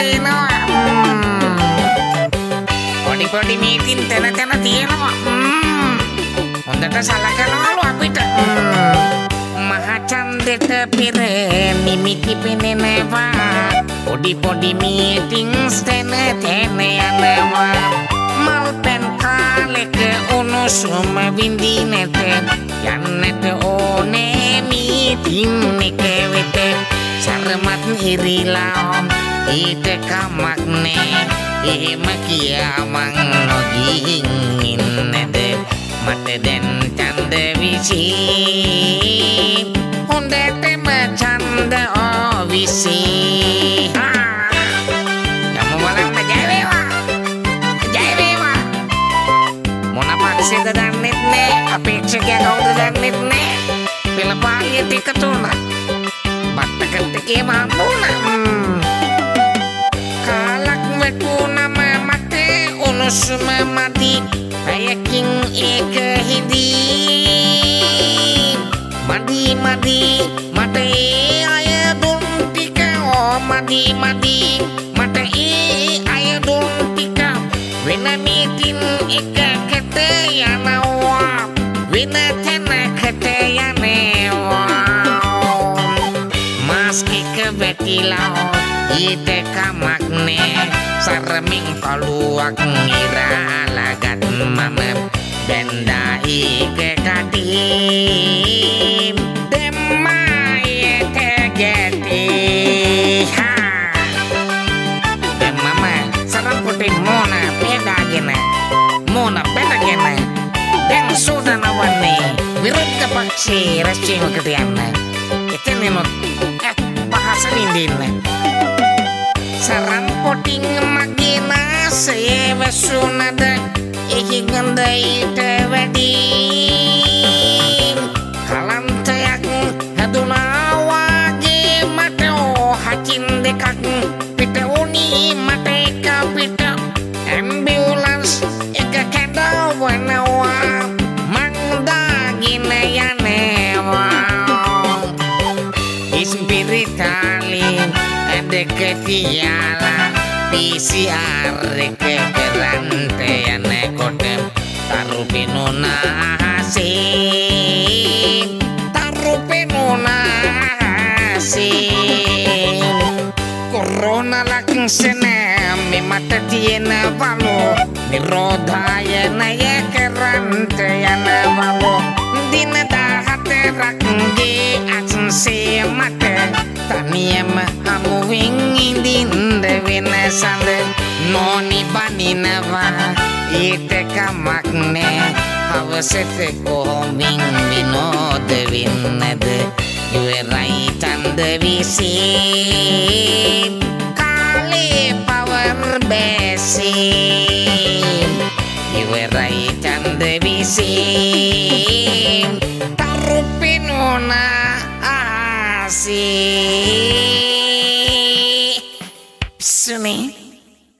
පේනවා. පොඩි පොඩි මීටින් තැන තැන තියෙනවා. හොඳට සලකනවලු අපිට. මහචන්දෙට පෙර නිමිති පෙනෙනවා. පොඩි පොඩි මීටින්ස් තැන තැන යනවා. මල් පැන් කාලෙක උණුසුම විඳින්නට යන්නට ඕනේ මීටින් එක වෙත. සරමත් හිරිලා ඊට කමක් නෑ. එහෙම කියා මං නොගිහින් ඉන්නද. මට දැන් ඡන්ද විසි. හොඳටම ඡන්ද විසි. යමු බලන්න. ජය වේවා. ජය වේවා. මොන පක්ෂයද දන්නෙත් නෑ. අපේක්ෂකයා කවුද දන්නෙත් නෑ. පෙළපාලිය ටික තුන බත්තකට එකේම හම්බුණා. කාලක් වැටුණම මට උණුසුම මදි. ඇයකින් ඒක හිදී. මදි මට ඒ අය දුන් ටික. මදි මට ඒ අය දුන් ටික. වෙන මීටින් එකකට යනවා. වෙන තැනකට යනවා. මාස්ක් එක වැටිලා ඊට කමක් නෑ. සරමින් පළුවක් ඉරාලගත් මම බැන්දා ඒක කටේ. දෙම්මා ඒක ගැටේ. දැන් මම සරම් පොටි මොන පෙදාගෙන මොන බැටගෙන දැන් සෝදන වන්නේ විරුද්ධ පක්ෂයේ රැස්වීමකට යන්න. එතනම පහස විඳින්න. සරම් පොටින් මගේ නාසයේ වැසුණද එහි ගඳ ඊට වැඩි. කලන්තයක් හැදුනා වාගේ මට හකින් දෙකක් පිට වුණී. මට එක පිට ඇම්බියුලන්ස් එක කැඳවනවා. මං දාගෙන යනවා. ඉස්පිරිතාලේ ඇදක තියාලා PCR එක කරන්ට යනකොට තරු පෙනුණා අහසේ. කොරෝනා ලක්ෂණ මෙමට තියෙනවලු. නිරෝධායනය කරන්ට යනවලු. දින 14ක්ගේ අසන්සේ මට තනියම හමුවෙන් ඉඳින්ද වෙනසඳ. නෝනි බනිනවා ඊට කමක් නෑ. හවසට කොහොමින් විනෝද වෙන්නද. ඉවරයි ඡන්ද විසි. කාලේ පවර් බැසී. ඉවරයි ඡන්ද විසි. තරු පෙනුණා ආසේ.